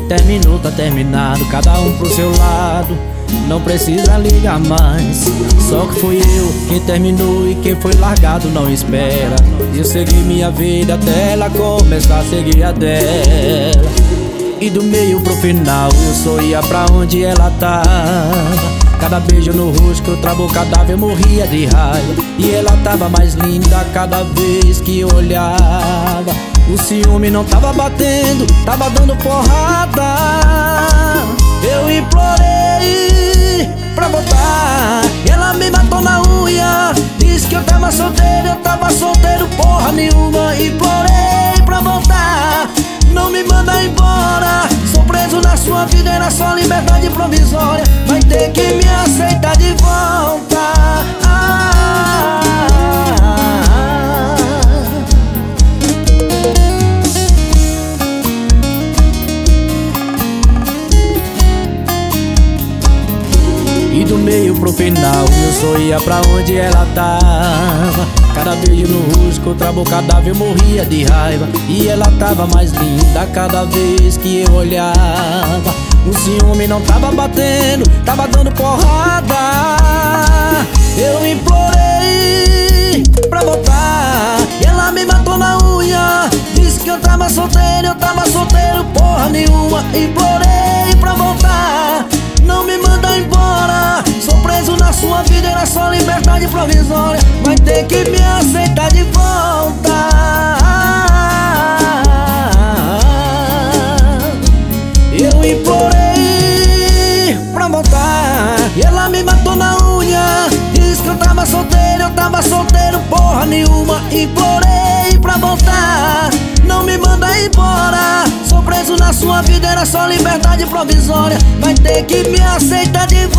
Terminou, tá terminado, cada um pro seu lado. Não precisa ligar mais. Só que fui eu quem terminou e quem foi largado não espera. E eu segui minha vida até ela começar a seguir a dela. E do meio pro final eu só ia pra onde ela tava. Cada beijo no rosto que eu travo o cadáver eu morria de raiva. E ela tava mais linda cada vez que eu olhava. O ciúme não tava batendo, tava dando porrada. Eu implorei pra voltar e ela me matou na unha. Disse que eu tava solteiro porra nenhuma. Implorei pra voltar, não me manda embora. Sou preso na sua vida, era só liberdade provisória. Vai ter que me aceitar de volta. E do meio pro final eu só ia pra onde ela tava. Cada beijo no rosto que eu travo o cadáver eu morria de raiva. E ela tava mais linda cada vez que eu olhava. O ciúme não tava batendo, tava dando porrada. Eu implorei pra voltar e ela me matou na unha. Disse que eu tava solteiro porra nenhuma. Implorei pra voltar, não me manda embora. Sou preso na sua vida, era só liberdade provisória. Vai ter que me aceitar de volta. Eu implorei pra voltar e ela me matou na unha. Disse que eu tava solteiro porra nenhuma. Implorei pra voltar, não me manda embora. Sou preso na sua vida, era só liberdade provisória. Vai ter que me aceitar de volta.